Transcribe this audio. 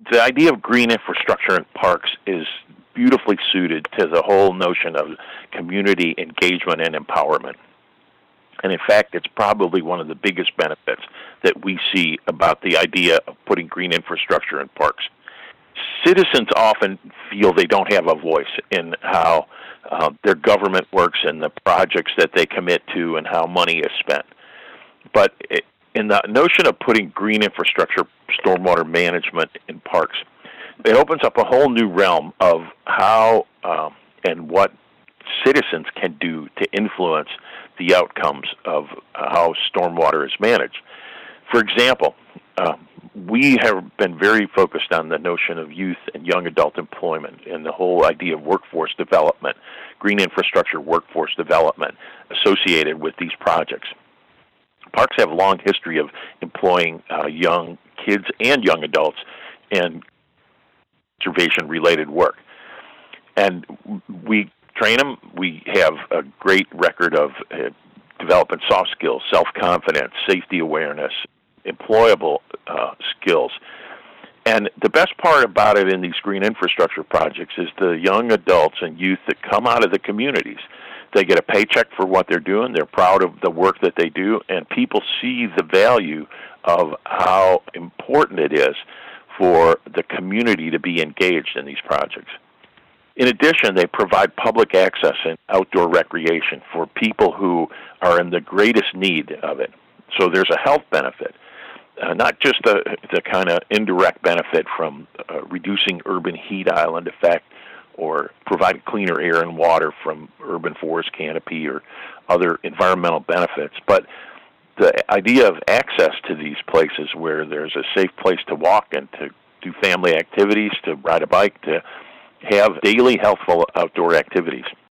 The idea of green infrastructure in parks is beautifully suited to the whole notion of community engagement and empowerment. And in fact, it's probably one of the biggest benefits that we see about the idea of putting green infrastructure in parks. Citizens often feel they don't have a voice in how their government works and the projects that they commit to and how money is spent. But in the notion of putting green infrastructure, stormwater management in parks, it opens up a whole new realm of how and what citizens can do to influence the outcomes of how stormwater is managed. For example, we have been very focused on the notion of youth and young adult employment and the whole idea of workforce development, green infrastructure workforce development associated with these projects. Parks have a long history of employing young kids and young adults in conservation-related work. And we train them. We have a great record of developing soft skills, self-confidence, safety awareness, employable skills. And the best part about it in these green infrastructure projects is the young adults and youth that come out of the communities. They get a paycheck for what they're doing. They're proud of the work that they do, and people see the value of how important it is for the community to be engaged in these projects. In addition, they provide public access and outdoor recreation for people who are in the greatest need of it. So there's a health benefit, not just the kind of indirect benefit from reducing urban heat island effect or providing cleaner air and water from urban forest canopy or other environmental benefits, but the idea of access to these places where there's a safe place to walk and to do family activities, to ride a bike, to have daily healthful outdoor activities.